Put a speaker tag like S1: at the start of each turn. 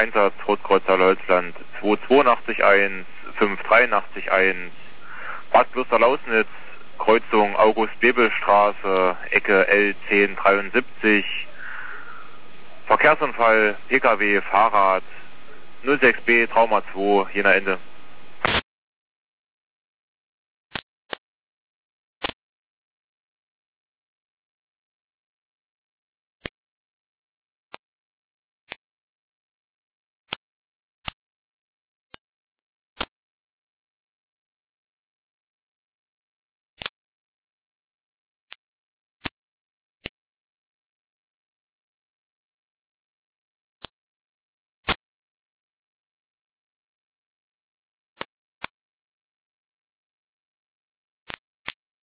S1: Einsatz, Rotkreuzer Leutland 2881, 5881, Bad Bloster-Lausnitz, Kreuzung August-Bebel-Straße, Ecke L1073, Verkehrsunfall, Pkw, Fahrrad, 06B, Trauma 2, Jena Ende.